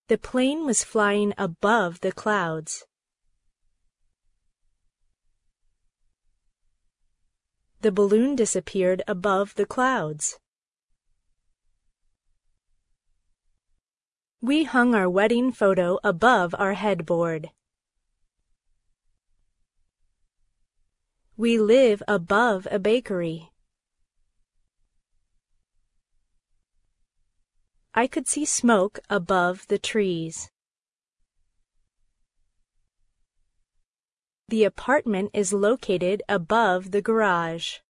The plane was flying above the clouds. The balloon disappeared above the clouds. We hung our wedding photo above our headboard. We live above a bakery. I could see smoke above the trees. The apartment is located above the garage.